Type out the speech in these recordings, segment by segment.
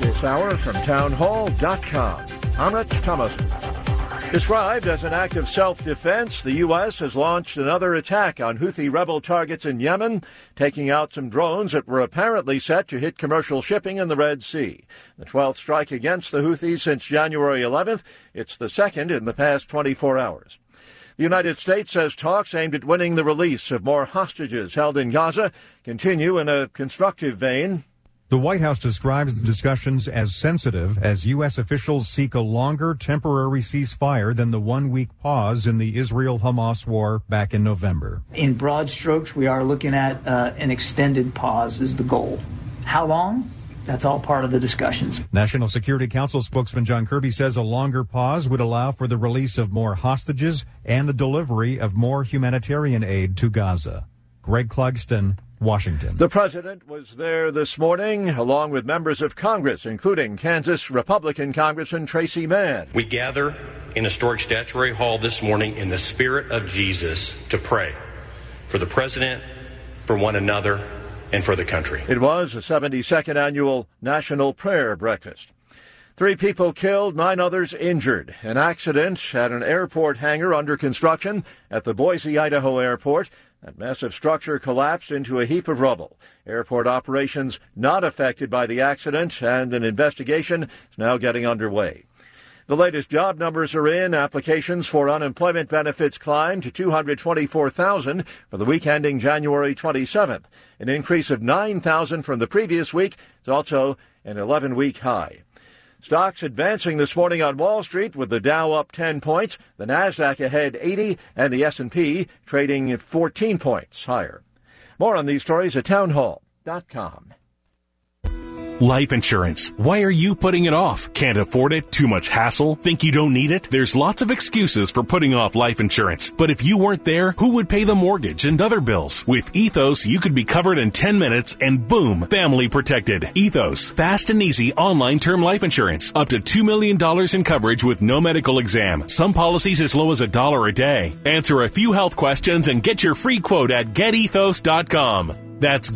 this hour from townhall.com. I'm Rich Thomason. Described as an act of self-defense, the U.S. has launched another attack on Houthi rebel targets in Yemen, taking out some drones that were apparently set to hit commercial shipping in the Red Sea. The 12th strike against the Houthis since January 11th. It's the second in the past 24 hours. The United States says talks aimed at winning the release of more hostages held in Gaza continue in a constructive vein. The White House describes the discussions as sensitive as U.S. officials seek a longer temporary ceasefire than the one-week pause in the Israel-Hamas war back in November. In broad strokes, we are looking at an extended pause is the goal. How long? That's all part of the discussions. National Security Council spokesman John Kirby says a longer pause would allow for the release of more hostages and the delivery of more humanitarian aid to Gaza. Greg Clugston, Washington. The president was there this morning, along with members of Congress, including Kansas Republican Congressman Tracy Mann. We gather in historic Statuary Hall this morning in the spirit of Jesus to pray for the president, for one another, and for the country. It was the 72nd annual National Prayer Breakfast. 3 people killed, 9 others injured. An accident at an airport hangar under construction at the Boise, Idaho airport. That massive structure collapsed into a heap of rubble. Airport operations not affected by the accident, and an investigation is now getting underway. The latest job numbers are in. Applications for unemployment benefits climbed to 224,000 for the week ending January 27th, an increase of 9,000 from the previous week. It's also an 11-week high. Stocks advancing this morning on Wall Street with the Dow up 10 points, the Nasdaq ahead 80, and the S&P trading 14 points higher. More on these stories at townhall.com. Life insurance. Why are you putting it off? Can't afford it? Too much hassle? Think you don't need it? There's lots of excuses for putting off life insurance. But if you weren't there, who would pay the mortgage and other bills? With Ethos, you could be covered in 10 minutes and boom, family protected. Ethos. Fast and easy online term life insurance. Up to $2 million in coverage with no medical exam. Some policies as low as $1 a day. Answer a few health questions and get your free quote at getethos.com. That's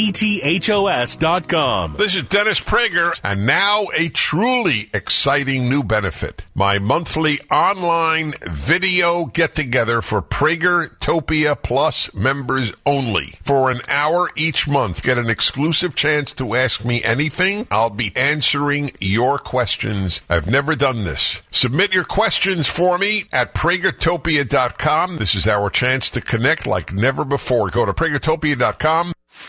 getethos.com. This is Dennis Prager, and now a truly exciting new benefit. My monthly online video get-together for Pragertopia Plus members only. For an hour each month, get an exclusive chance to ask me anything. I'll be answering your questions. I've never done this. Submit your questions for me at Pragertopia.com. This is our chance to connect like never before. Go to Pragertopia.com.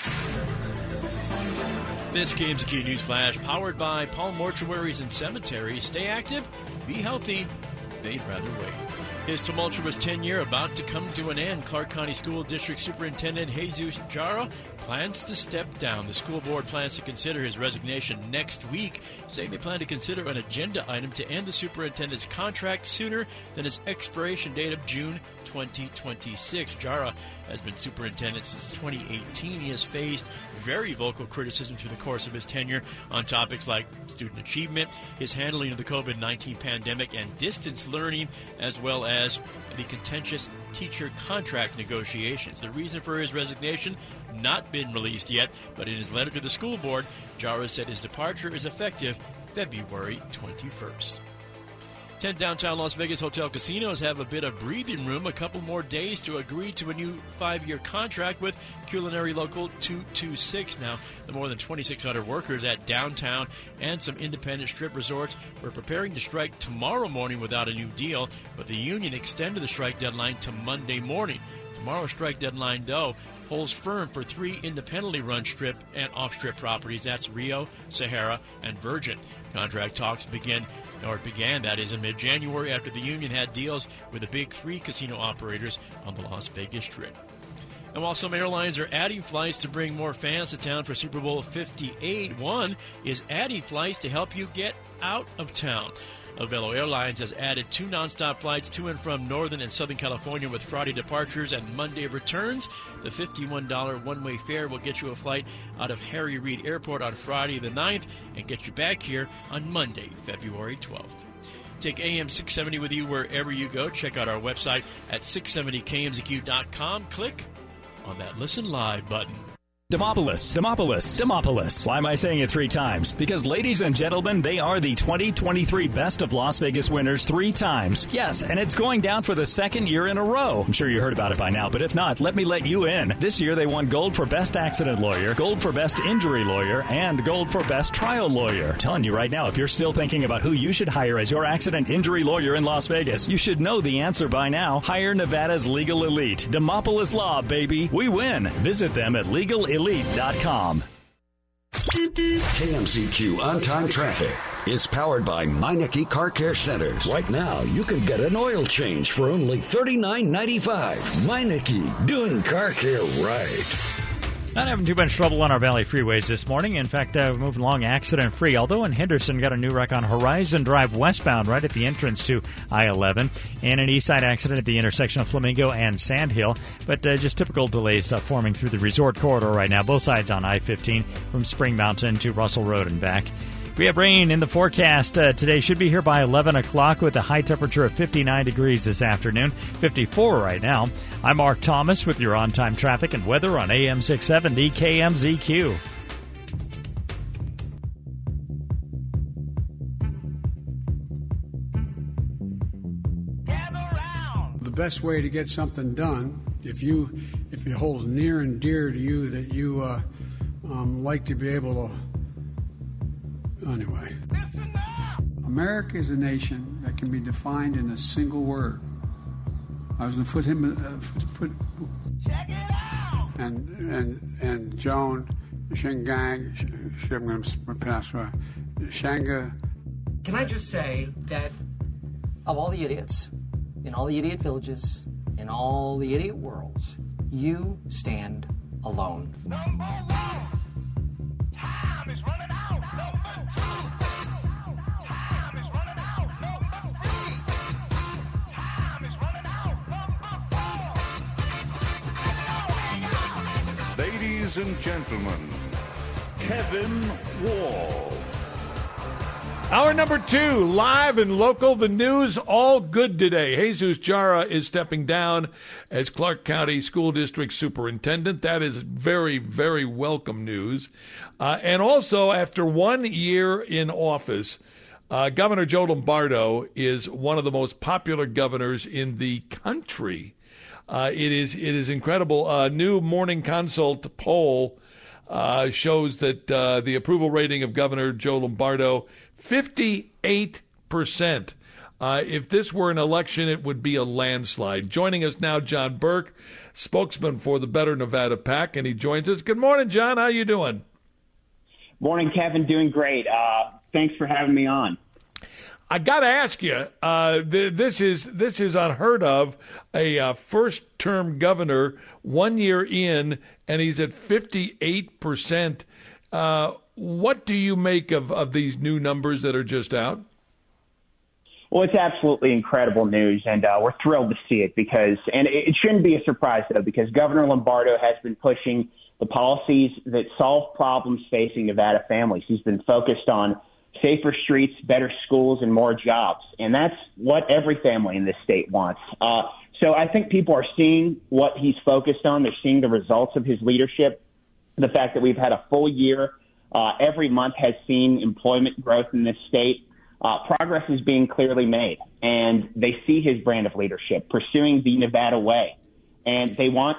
This KMZQ News Flash, powered by Palm Mortuaries and Cemeteries. Stay active, be healthy, they'd rather wait. His tumultuous tenure about to come to an end. Clark County School District Superintendent Jesus Jara plans to step down. The school board plans to consider his resignation next week, saying they plan to consider an agenda item to end the superintendent's contract sooner than his expiration date of June 2026. Jara has been superintendent since 2018. He has faced very vocal criticism through the course of his tenure on topics like student achievement, his handling of the COVID-19 pandemic and distance learning, as well as the contentious teacher contract negotiations. The reason for his resignation not been released yet, but in his letter to the school board, Jara said his departure is effective February 21st. 10 downtown Las Vegas hotel casinos have a bit of breathing room, a couple more days to agree to a new 5-year contract with Culinary Local 226. Now, the more than 2,600 workers at downtown and some independent strip resorts were preparing to strike tomorrow morning without a new deal, but the union extended the strike deadline to Monday morning. Tomorrow's strike deadline, though, holds firm for 3 independently run strip and off-strip properties. That's Rio, Sahara, and Virgin. Contract talks began in mid-January after the union had deals with the big 3 casino operators on the Las Vegas Strip. And while some airlines are adding flights to bring more fans to town for Super Bowl 58, one is adding flights to help you get out of town. Avelo Airlines has added 2 nonstop flights to and from Northern and Southern California with Friday departures and Monday returns. The $51 one-way fare will get you a flight out of Harry Reid Airport on Friday the 9th and get you back here on Monday, February 12th. Take AM 670 with you wherever you go. Check out our website at 670kmzq.com. Click on that Listen Live button. Demopolis. Why am I saying it 3 times? Because, ladies and gentlemen, they are the 2023 Best of Las Vegas winners 3 times. Yes, and it's going down for the 2nd year in a row. I'm sure you heard about it by now, but if not, let me let you in. This year they won gold for Best Accident Lawyer, gold for Best Injury Lawyer, and gold for Best Trial Lawyer. I'm telling you right now, if you're still thinking about who you should hire as your accident injury lawyer in Las Vegas, you should know the answer by now. Hire Nevada's Legal Elite. Demopolis Law, baby. We win. Visit them at legalelite.com. KMZQ On-Time Traffic is powered by Meineke Car Care Centers. Right now, you can get an oil change for only $39.95. Meineke, doing car care right. Not having too much trouble on our Valley freeways this morning. In fact, moving along accident-free. Although in Henderson, got a new wreck on Horizon Drive westbound right at the entrance to I-11. And an east side accident at the intersection of Flamingo and Sandhill. But just typical delays forming through the resort corridor right now. Both sides on I-15 from Spring Mountain to Russell Road and back. We have rain in the forecast today. Should be here by 11 o'clock with a high temperature of 59 degrees this afternoon. 54 right now. I'm Mark Thomas with your on-time traffic and weather on AM 670 KMZQ. The best way to get something done, if it holds near and dear to you that you like to be able to. Anyway, America is a nation that can be defined in a single word. I was going to foot. And Joan Shingang, Shanga. Can I just say that of all the idiots in all the idiot villages in all the idiot worlds, you stand alone. Number 1, time is running out. Number 2, time is running out. Number 3, time is running out. Number 4. Ladies and gentlemen, Kevin Wall. Hour number 2, live and local. The news all good today. Jesus Jara is stepping down as Clark County School District Superintendent. That is very, very welcome news. And also, after 1 year in office, Governor Joe Lombardo is one of the most popular governors in the country. It is incredible. A new Morning Consult poll shows that the approval rating of Governor Joe Lombardo, 58%. If this were an election, it would be a landslide. Joining us now, John Burke, spokesman for the Better Nevada PAC, and he joins us. Good morning, John. How you doing? Morning, Kevin. Doing great. Thanks for having me on. I got to ask you, this is unheard of. A first-term governor, 1 year in, and he's at 58%. What do you make of these new numbers that are just out? Well, it's absolutely incredible news, and we're thrilled to see it and it shouldn't be a surprise, though, because Governor Lombardo has been pushing the policies that solve problems facing Nevada families. He's been focused on safer streets, better schools, and more jobs, and that's what every family in this state wants. So I think people are seeing what he's focused on. They're seeing the results of his leadership, the fact that we've had a full year. Every month has seen employment growth in this state. Progress is being clearly made, and they see his brand of leadership, pursuing the Nevada way, and they are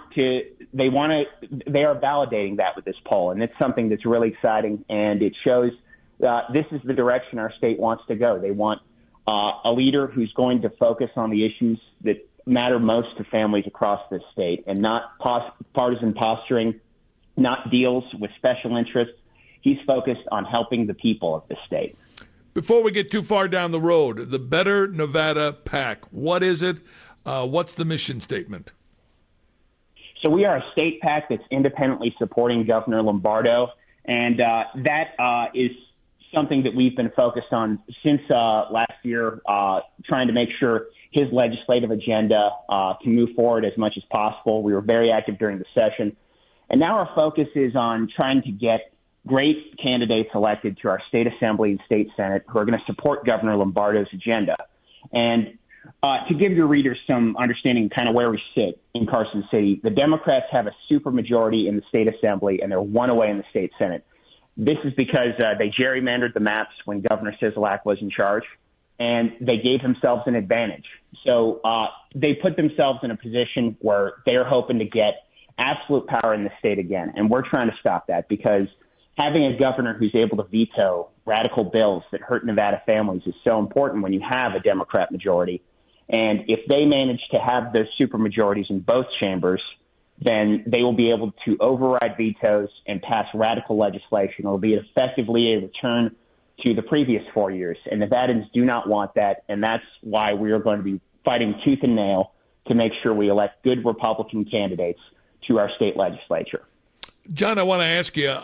validating that with this poll, and it's something that's really exciting, and it shows this is the direction our state wants to go. They want a leader who's going to focus on the issues that matter most to families across this state, and not partisan posturing, not deals with special interests. He's focused on helping the people of the state. Before we get too far down the road, the Better Nevada PAC, what is it? What's the mission statement? So we are a state PAC that's independently supporting Governor Lombardo, and that is something that we've been focused on since last year, trying to make sure his legislative agenda can move forward as much as possible. We were very active during the session. And now our focus is on trying to get great candidates elected to our state assembly and state senate who are going to support Governor Lombardo's agenda. And To give your readers some understanding kind of where we sit in Carson City, the Democrats have a supermajority in the state assembly, and they're one away in the state Senate. This is because they gerrymandered the maps when Governor Sisolak was in charge, and they gave themselves an advantage. So they put themselves in a position where they're hoping to get absolute power in the state again, and we're trying to stop that because having a governor who's able to veto radical bills that hurt Nevada families is so important when you have a Democrat majority. And if they manage to have those supermajorities in both chambers, then they will be able to override vetoes and pass radical legislation. It will be effectively a return to the previous 4 years. And Nevadans do not want that, and that's why we are going to be fighting tooth and nail to make sure we elect good Republican candidates to our state legislature. John, I want to ask you,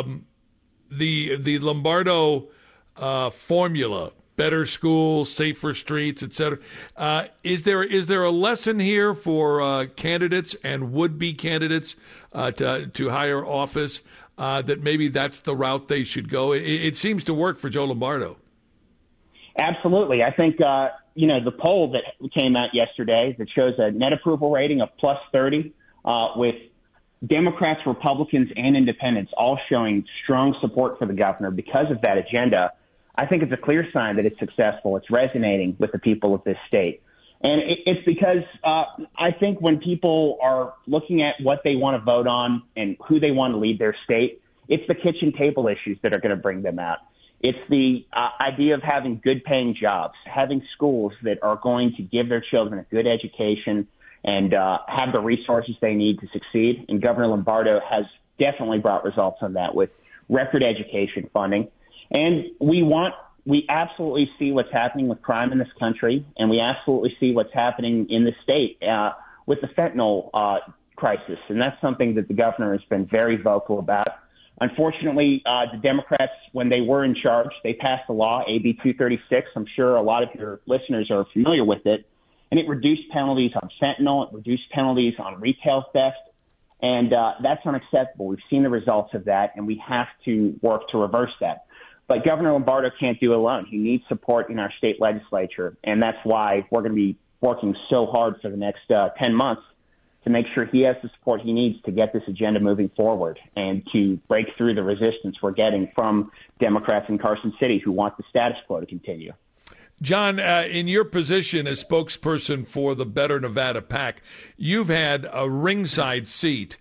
the Lombardo formula, better schools, safer streets, et cetera. Is there a lesson here for candidates and would-be candidates to higher office that maybe that's the route they should go? It seems to work for Joe Lombardo. Absolutely. I think, the poll that came out yesterday that shows a net approval rating of plus 30 with Democrats, Republicans, and independents all showing strong support for the governor because of that agenda. I think it's a clear sign that it's successful. It's resonating with the people of this state. And it's because I think when people are looking at what they want to vote on and who they want to lead their state, it's the kitchen table issues that are going to bring them out. It's the idea of having good paying jobs, having schools that are going to give their children a good education and have the resources they need to succeed. And Governor Lombardo has definitely brought results on that with record education funding. And we absolutely see what's happening with crime in this country, and we absolutely see what's happening in the state with the fentanyl crisis. And that's something that the governor has been very vocal about. Unfortunately, the Democrats, when they were in charge, they passed a law, AB 236. I'm sure a lot of your listeners are familiar with it. And it reduced penalties on fentanyl. It reduced penalties on retail theft. And that's unacceptable. We've seen the results of that, and we have to work to reverse that. But Governor Lombardo can't do it alone. He needs support in our state legislature, and that's why we're going to be working so hard for the next 10 months to make sure he has the support he needs to get this agenda moving forward and to break through the resistance we're getting from Democrats in Carson City who want the status quo to continue. John, in your position as spokesperson for the Better Nevada PAC, you've had a ringside seat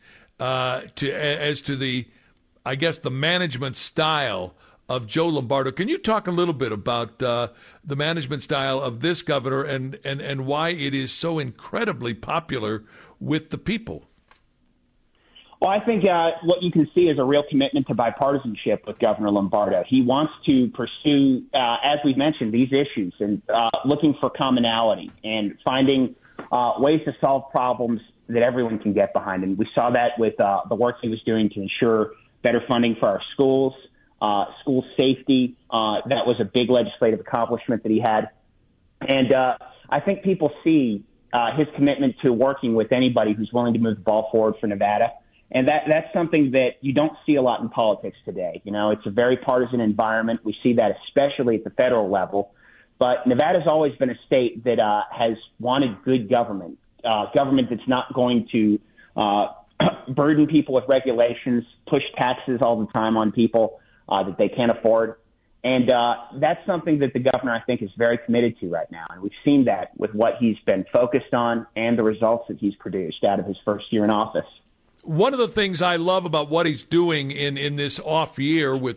as to the management style of Joe Lombardo. Can you talk a little bit about the management style of this governor and why it is so incredibly popular with the people? Well, I think what you can see is a real commitment to bipartisanship with Governor Lombardo. He wants to pursue, as we've mentioned, these issues and looking for commonality and finding ways to solve problems that everyone can get behind. And we saw that with the work he was doing to ensure better funding for our schools, school safety. That was a big legislative accomplishment that he had. And I think people see his commitment to working with anybody who's willing to move the ball forward for Nevada. And that's something that you don't see a lot in politics today. You know, it's a very partisan environment. We see that especially at the federal level. But Nevada's always been a state that has wanted good government, government that's not going to burden people with regulations, push taxes all the time on people that they can't afford. And that's something that the governor, I think, is very committed to right now. And we've seen that with what he's been focused on and the results that he's produced out of his first year in office. One of the things I love about what he's doing in this off year with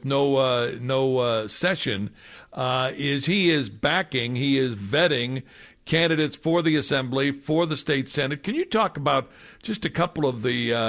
no session is he is vetting candidates for the Assembly, for the state Senate. Can you talk about just a couple of the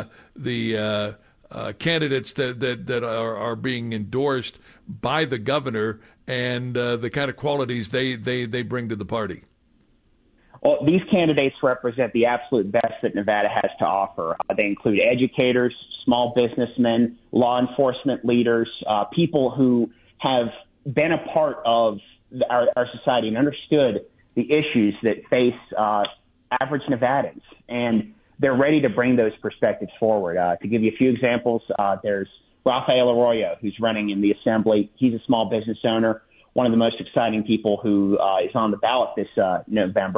candidates that are being endorsed by the governor and the kind of qualities they bring to the party? Well, these candidates represent the absolute best that Nevada has to offer. They include educators, small businessmen, law enforcement leaders, people who have been a part of our society and understood the issues that face average Nevadans. And they're ready to bring those perspectives forward. To give you a few examples, there's Rafael Arroyo, who's running in the Assembly. He's a small business owner, one of the most exciting people who is on the ballot this November.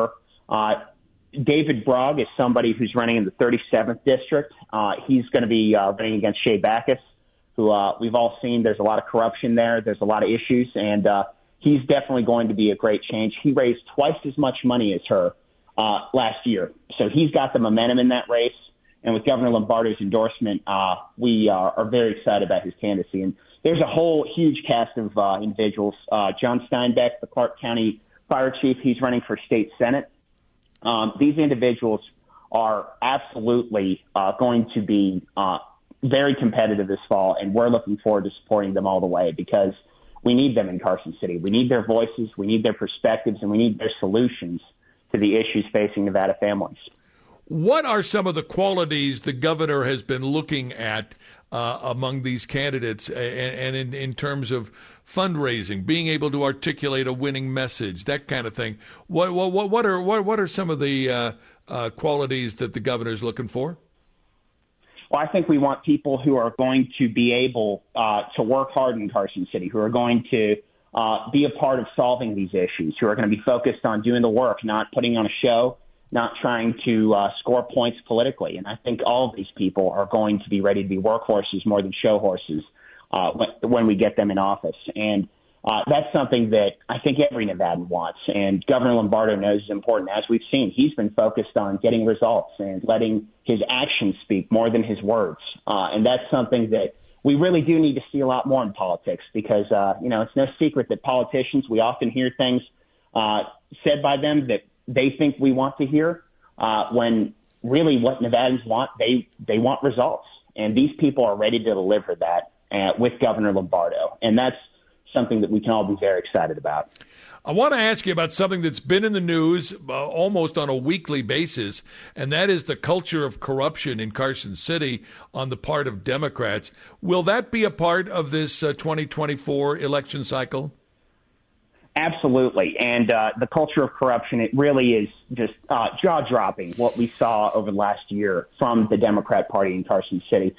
David Bragg is somebody who's running in the 37th district. He's going to be running against Shea Backus, who we've all seen. There's a lot of corruption there. There's a lot of issues, and he's definitely going to be a great change. He raised twice as much money as her last year, so he's got the momentum in that race. And with Governor Lombardo's endorsement, we are very excited about his candidacy. And there's a whole huge cast of individuals. John Steinbeck, the Clark County Fire Chief, he's running for state Senate. These individuals are absolutely going to be very competitive this fall, and we're looking forward to supporting them all the way because we need them in Carson City. We need their voices, we need their perspectives, and we need their solutions to the issues facing Nevada families. What are some of the qualities the governor has been looking at among these candidates and in terms of fundraising, being able to articulate a winning message, that kind of thing? What are some of the qualities that the governor is looking for? Well, I think we want people who are going to be able to work hard in Carson City, who are going to be a part of solving these issues, who are going to be focused on doing the work, not putting on a show, not trying to score points politically. And I think all of these people are going to be ready to be workhorses more than show horses when we get them in office. And that's something that I think every Nevadan wants. And Governor Lombardo knows is important. As we've seen, he's been focused on getting results and letting his actions speak more than his words. And that's something that we really do need to see a lot more in politics because, it's no secret that politicians, we often hear things said by them that they think we want to hear when really what Nevadans want, they want results. And these people are ready to deliver that with Governor Lombardo. And that's something that we can all be very excited about. I want to ask you about something that's been in the news almost on a weekly basis, and that is the culture of corruption in Carson City on the part of Democrats. Will that be a part of this 2024 election cycle? Absolutely. And the culture of corruption, it really is just jaw-dropping what we saw over the last year from the Democrat Party in Carson City.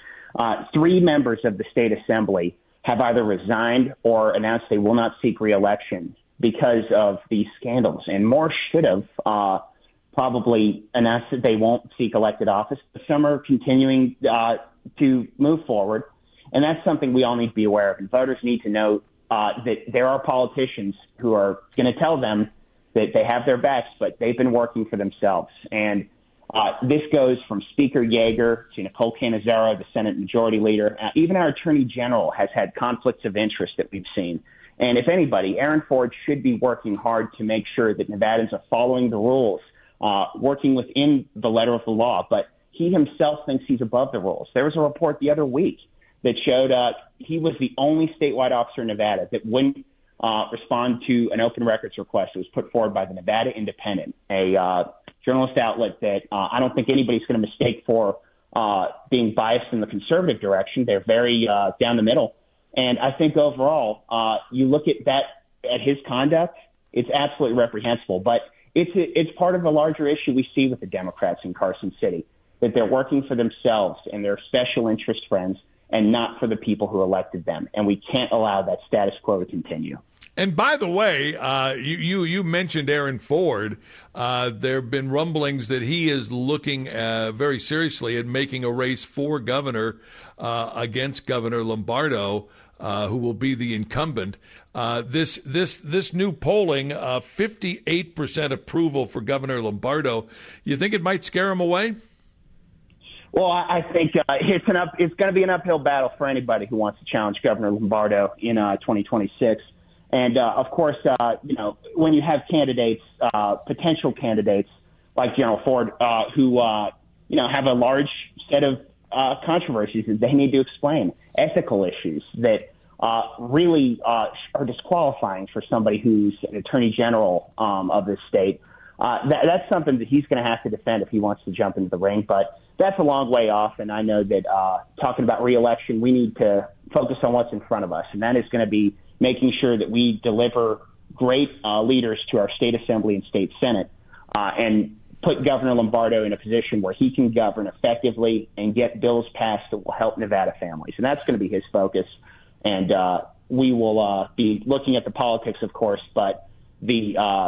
3 members of the state assembly have either resigned or announced they will not seek re-election because of these scandals. And more should have probably announced that they won't seek elected office. But some are continuing to move forward. And that's something we all need to be aware of. And voters need to know that there are politicians who are going to tell them that they have their backs, but they've been working for themselves. And this goes from Speaker Yeager to Nicole Cannizzaro, the Senate Majority Leader. Even our Attorney General has had conflicts of interest that we've seen. And if anybody, Aaron Ford should be working hard to make sure that Nevadans are following the rules, working within the letter of the law. But he himself thinks he's above the rules. There was a report the other week that showed he was the only statewide officer in Nevada that wouldn't respond to an open records request that was put forward by the Nevada Independent, a journalist outlet that I don't think anybody's going to mistake for being biased in the conservative direction. They're very down the middle. And I think overall, you look at that, at his conduct, it's absolutely reprehensible. But it's part of a larger issue we see with the Democrats in Carson City, that they're working for themselves and their special interest friends and not for the people who elected them. And we can't allow that status quo to continue. And by the way, you mentioned Aaron Ford. There have been rumblings that he is looking very seriously at making a race for governor against Governor Lombardo, who will be the incumbent. This new polling, 58% approval for Governor Lombardo. You think it might scare him away? Well, I think it's going to be an uphill battle for anybody who wants to challenge Governor Lombardo in 2026. And, of course, when you have candidates, potential candidates like General Ford, who, have a large set of controversies that they need to explain, ethical issues that really are disqualifying for somebody who's an attorney general of this state, that's something that he's going to have to defend if he wants to jump into the ring. But that's a long way off, and I know that talking about re-election, we need to focus on what's in front of us, and that is going to be making sure that we deliver great leaders to our state assembly and state senate and put Governor Lombardo in a position where he can govern effectively and get bills passed that will help Nevada families. And that's going to be his focus. And we will be looking at the politics, of course, but the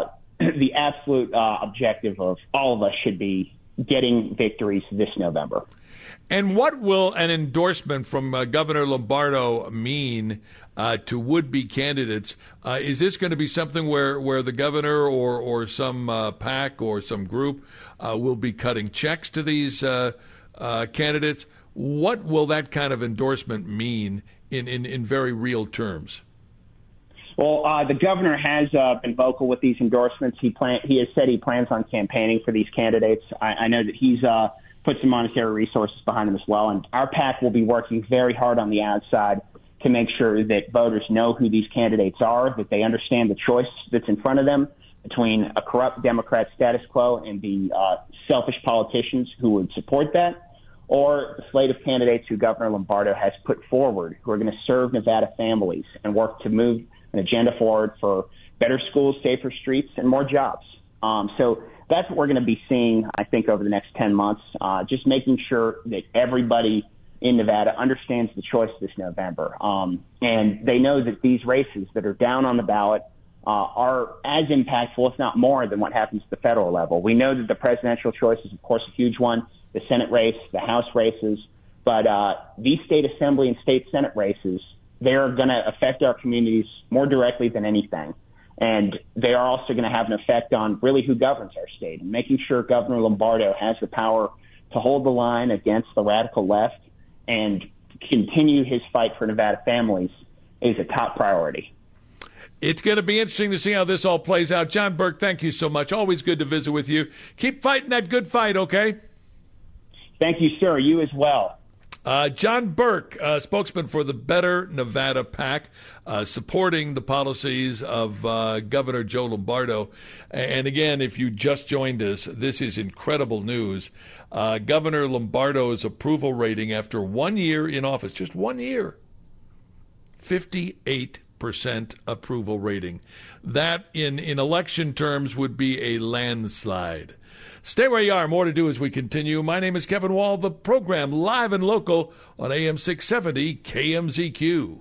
the absolute objective of all of us should be getting victories this November. And what will an endorsement from Governor Lombardo mean to would-be candidates? Is this going to be something where the governor or some PAC or some group will be cutting checks to these candidates? What will that kind of endorsement mean in very real terms? Well, the governor has been vocal with these endorsements. He has said he plans on campaigning for these candidates. I know that he's put some monetary resources behind them as well. And our PAC will be working very hard on the outside to make sure that voters know who these candidates are, that they understand the choice that's in front of them between a corrupt Democrat status quo and the selfish politicians who would support that, or the slate of candidates who Governor Lombardo has put forward who are going to serve Nevada families and work to move an agenda forward for better schools, safer streets, and more jobs. So that's what we're going to be seeing, I think, over the next 10 months, just making sure that everybody in Nevada understands the choice this November. And they know that these races that are down on the ballot are as impactful, if not more, than what happens at the federal level. We know that the presidential choice is, of course, a huge one, the Senate race, the House races, but these state assembly and state Senate races, they're going to affect our communities more directly than anything. And they are also going to have an effect on really who governs our state, and making sure Governor Lombardo has the power to hold the line against the radical left and continue his fight for Nevada families is a top priority. It's going to be interesting to see how this all plays out. John Burke, thank you so much. Always good to visit with you. Keep fighting that good fight, okay? Thank you, sir. You as well. John Burke, spokesman for the Better Nevada PAC, supporting the policies of Governor Joe Lombardo. And again, if you just joined us, this is incredible news. Governor Lombardo's approval rating after 1 year in office, just 1 year, 58% approval rating. That, in election terms, would be a landslide. Stay where you are. More to do as we continue. My name is Kevin Wall. The program live and local on AM 670 KMZQ.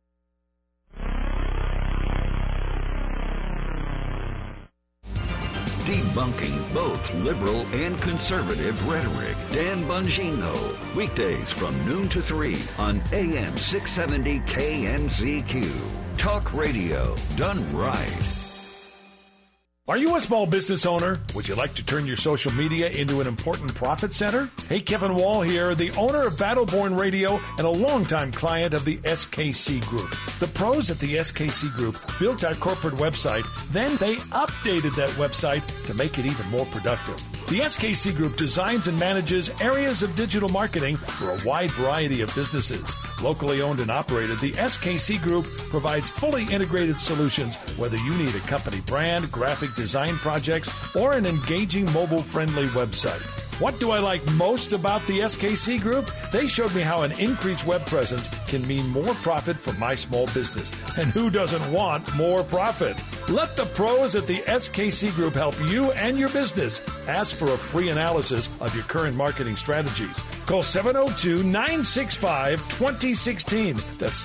Debunking both liberal and conservative rhetoric. Dan Bongino. Weekdays from noon to 3 on AM 670 KMZQ. Talk radio done right. Are you a small business owner? Would you like to turn your social media into an important profit center? Hey, Kevin Wall here, the owner of Battleborn Radio and a longtime client of the SKC Group. The pros at the SKC Group built our corporate website, then they updated that website to make it even more productive. The SKC Group designs and manages areas of digital marketing for a wide variety of businesses. Locally owned and operated, the SKC Group provides fully integrated solutions, whether you need a company brand, graphic design projects, or an engaging mobile-friendly website. What do I like most about the SKC Group? They showed me how an increased web presence can mean more profit for my small business. And who doesn't want more profit? Let the pros at the SKC Group help you and your business. Ask for a free analysis of your current marketing strategies. Call 702-965-2016. That's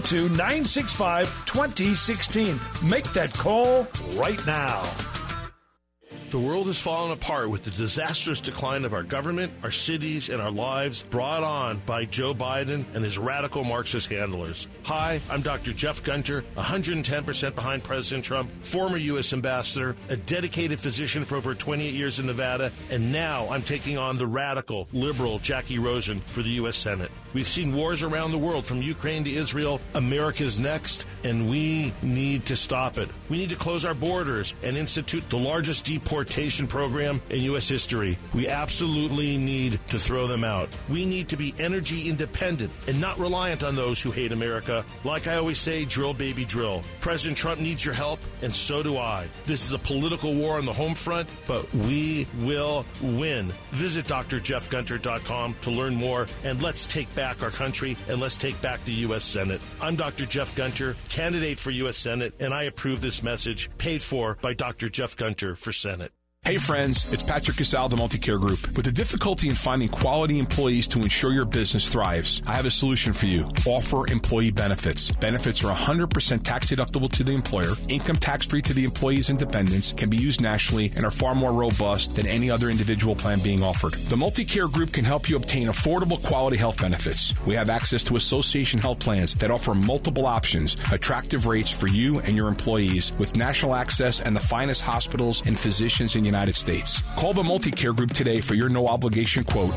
702-965-2016. Make that call right now. The world has fallen apart with the disastrous decline of our government, our cities, and our lives brought on by Joe Biden and his radical Marxist handlers. Hi, I'm Dr. Jeff Gunter, 110% behind President Trump, former U.S. ambassador, a dedicated physician for over 28 years in Nevada, and now I'm taking on the radical, liberal Jackie Rosen for the U.S. Senate. We've seen wars around the world, from Ukraine to Israel. America's next, and we need to stop it. We need to close our borders and institute the largest deportation program in U.S. history. We absolutely need to throw them out. We need to be energy independent and not reliant on those who hate America. Like I always say, drill, baby, drill. President Trump needs your help, and so do I. This is a political war on the home front, but we will win. Visit drjeffgunter.com to learn more, and let's take back our country, and let's take back the U.S. Senate. I'm Dr. Jeff Gunter, candidate for U.S. Senate, and I approve this message, paid for by Dr. Jeff Gunter for Senate. Hey friends, it's Patrick Casal of the Multicare Group. With the difficulty in finding quality employees to ensure your business thrives, I have a solution for you. Offer employee benefits. Benefits are 100% tax deductible to the employer, income tax free to the employee's and dependents, can be used nationally, and are far more robust than any other individual plan being offered. The Multicare Group can help you obtain affordable quality health benefits. We have access to association health plans that offer multiple options, attractive rates for you and your employees, with national access and the finest hospitals and physicians in the United States. Call the Multicare Group today for your no-obligation quote,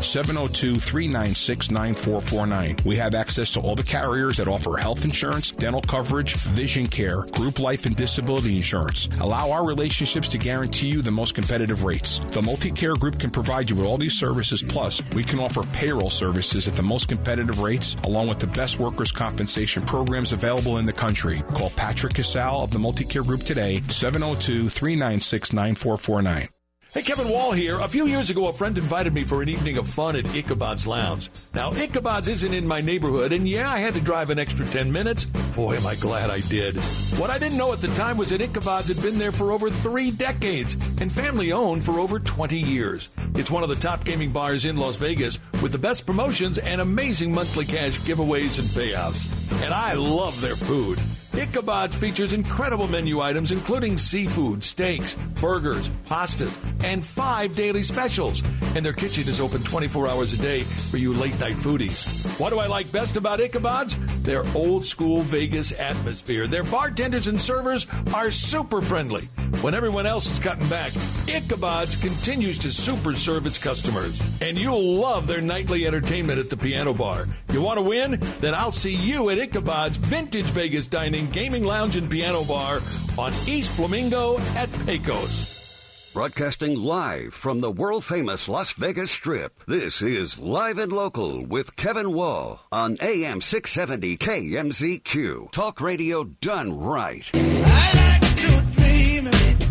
702-396-9449. We have access to all the carriers that offer health insurance, dental coverage, vision care, group life and disability insurance. Allow our relationships to guarantee you the most competitive rates. The Multicare Group can provide you with all these services, plus we can offer payroll services at the most competitive rates, along with the best workers' compensation programs available in the country. Call Patrick Casal of the Multicare Group today, 702-396-9449. Hey, Kevin Wall here. A few years ago, a friend invited me for an evening of fun at Ichabod's Lounge. Now, Ichabod's isn't in my neighborhood, and yeah, I had to drive an extra 10 minutes. Boy, am I glad I did. What I didn't know at the time was that Ichabod's had been there for over 3 decades and family-owned for over 20 years. It's one of the top gaming bars in Las Vegas with the best promotions and amazing monthly cash giveaways and payouts. And I love their food. Ichabod features incredible menu items including seafood, steaks, burgers, pastas, and 5 daily specials. And their kitchen is open 24 hours a day for you late-night foodies. What do I like best about Ichabod's? Their old-school Vegas atmosphere. Their bartenders and servers are super friendly. When everyone else is cutting back, Ichabod's continues to super serve its customers. And you'll love their nightly entertainment at the piano bar. You want to win? Then I'll see you at Ichabod's Vintage Vegas Dining, Gaming Lounge, and Piano Bar on East Flamingo at Pecos. Broadcasting live from the world-famous Las Vegas Strip, this is Live and Local with Kevin Wall on AM 670 KMZQ. Talk radio done right. I like to dream,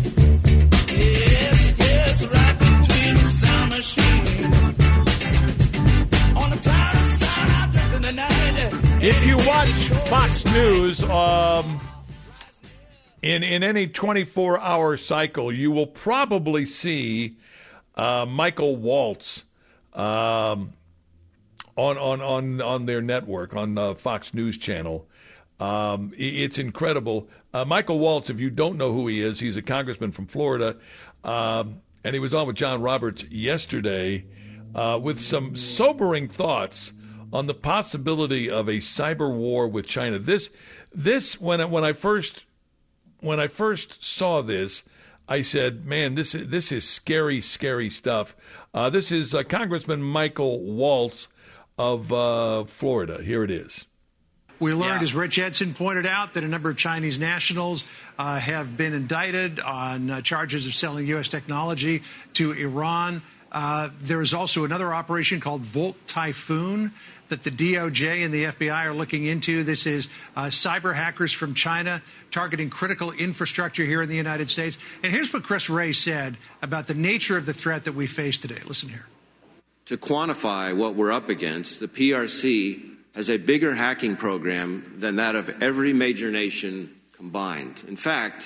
yes, right between the sound machine. On the cloudy side, I'm drinking the night. If you watch Fox News, in any 24-hour cycle, you will probably see Michael Waltz on their network, on the Fox News channel. It's incredible. Michael Waltz, if you don't know who he is, he's a congressman from Florida, and he was on with John Roberts yesterday with some sobering thoughts on the possibility of a cyber war with China. This when I first saw this, I said, man, this is scary, scary stuff. This is Congressman Michael Waltz of Florida. Here it is. We learned, as Rich Edson pointed out, that a number of Chinese nationals have been indicted on charges of selling U.S. technology to Iran. There is also another operation called Volt Typhoon that the DOJ and the FBI are looking into. This is cyber hackers from China targeting critical infrastructure here in the United States. And here's what Chris Wray said about the nature of the threat that we face today. Listen here. To quantify what we're up against, the PRC has a bigger hacking program than that of every major nation combined. In fact,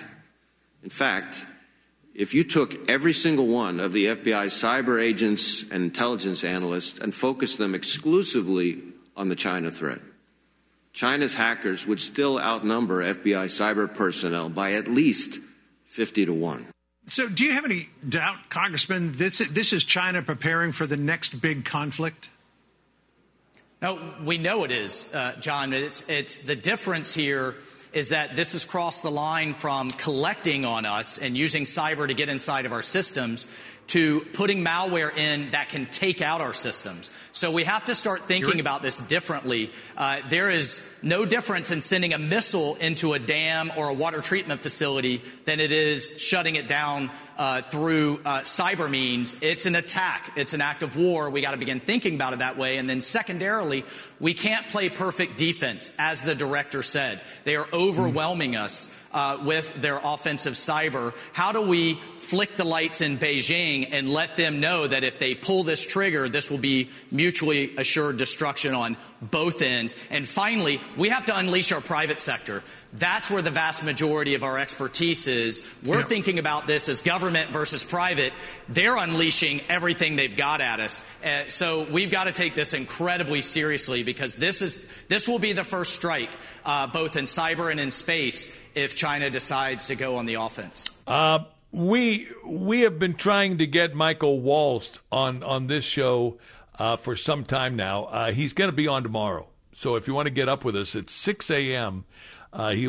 if you took every single one of the FBI's cyber agents and intelligence analysts and focused them exclusively on the China threat, China's hackers would still outnumber FBI cyber personnel by at least 50-1. So do you have any doubt, Congressman, this is China preparing for the next big conflict? No, we know it is, John. It's the difference here is that this has crossed the line from collecting on us and using cyber to get inside of our systems to putting malware in that can take out our systems. So we have to start thinking about this differently. There is no difference in sending a missile into a dam or a water treatment facility than it is shutting it down through cyber means. It's an attack. It's an act of war. We got to begin thinking about it that way. And then secondarily, we can't play perfect defense, as the director said. They are overwhelming us with their offensive cyber. How do we flick the lights in Beijing and let them know that if they pull this trigger, this will be mutually assured destruction on both ends? And finally, we have to unleash our private sector. That's where the vast majority of our expertise is. We're thinking about this as government government versus private, they're unleashing everything they've got at us. So we've got to take this incredibly seriously, because this will be the first strike, both in cyber and in space, if China decides to go on the offense. We have been trying to get Michael Waltz on this show for some time now. He's going to be on tomorrow. So if you want to get up with us at 6 a.m., he